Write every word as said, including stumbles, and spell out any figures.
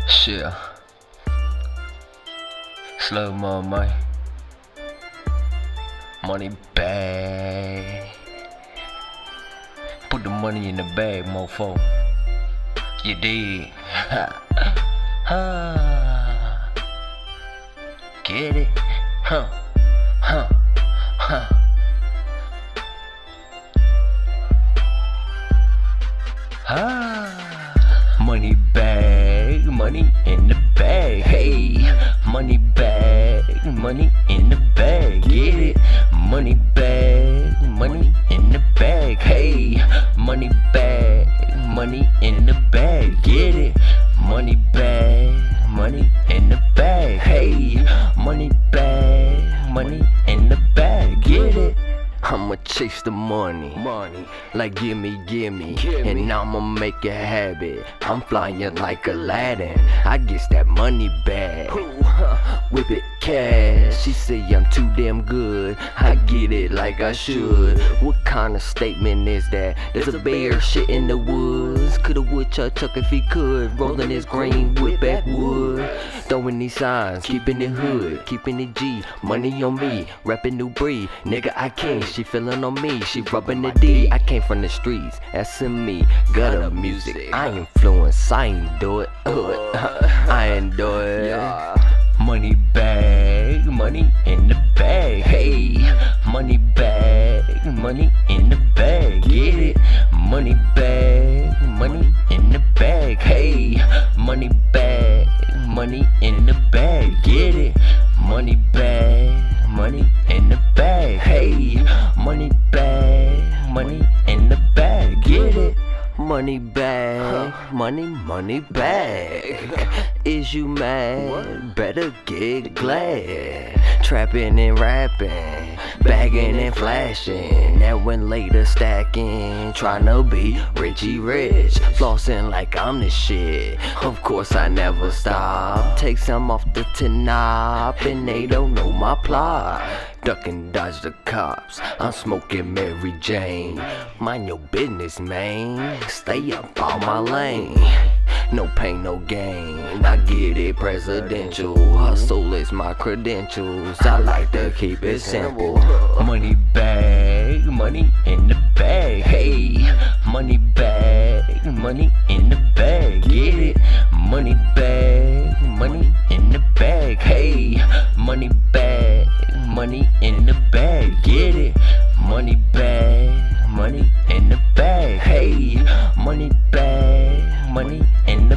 Shit. Slow mo, man. Money bag. Put the money in the bag, mofo. You dig? Ha. Get it? Huh. Huh. Huh. Ah, money bag, money in the bag, hey. Money bag, money in the bag, get it? Money bag, money in the bag, hey. Money bag, money in the bag, get it? Money bag, money in the bag, hey. Money bag, money in the bag, get it? I'ma chase the money, money, like gimme, gimme, gimme. And I'ma make it habit. I'm flying like Aladdin. I guess that money bag, whip it cash. She say I'm too damn good. I get it like I should. What kind of statement is that? There's a bear shit in the woods. Coulda woodchuck chuck if he could. Rolling his green with backwood. Throwing these signs, keeping it hood, keeping it G. Money on me, rapping new breed. Nigga, I can't. She feeling on me, she rubbing the D. I came from the streets, asking me, gutter music. I influence, I ain't do it. I ain't do it. Money bag, money in the bag, hey. Money bag, money in the bag, get it? Money bag, money in the bag, hey. Money bag, money in the bag, get it? Money bag, money in the bag, hey. Money bag, money in the bag, get it? Money bag, money, money bag. Is you mad? Better get glad. Trapping and rapping, bagging and flashing. That went later stacking, tryna be Richie Rich. Flossing like I'm the shit. Of course I never stop. Take some off the top and they don't know my plot. Duck and dodge the cops, I'm smoking Mary Jane. Mind your business, man, stay up on my lane. No pain, no gain, I get it presidential. Hustle is my credentials, I like to keep it simple. Money bag, money in the bag, hey. Money bag, money in the bag, get it? Money bag, money in the bag, hey. Money bag, money in the bag, get it? Money bag, money in the bag, hey. Money bag, money in the